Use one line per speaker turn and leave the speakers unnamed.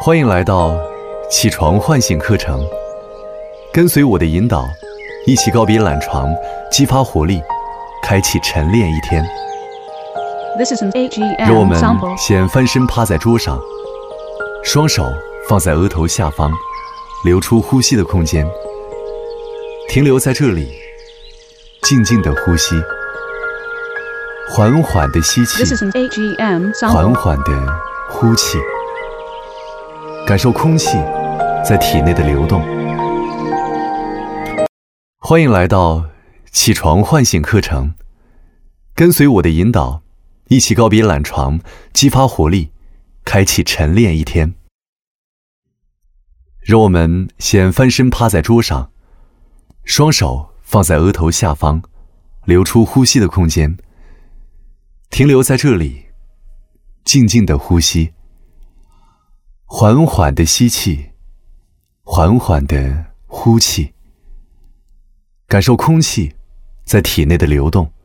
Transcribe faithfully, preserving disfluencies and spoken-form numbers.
欢迎来到起床唤醒课程，跟随我的引导，一起告别懒床，激发活力，开启晨练一天。让我们先翻身趴在桌上，双手放在额头下方，留出呼吸的空间，停留在这里，静静的呼吸，缓缓的吸气，缓缓的呼气，感受空气在体内的流动。欢迎来到起床唤醒课程，跟随我的引导，一起告别懒床，激发活力，开启晨练一天。让我们先翻身趴在桌上，双手放在额头下方，留出呼吸的空间，停留在这里，静静的呼吸，缓缓的吸气，缓缓的呼气，感受空气在体内的流动。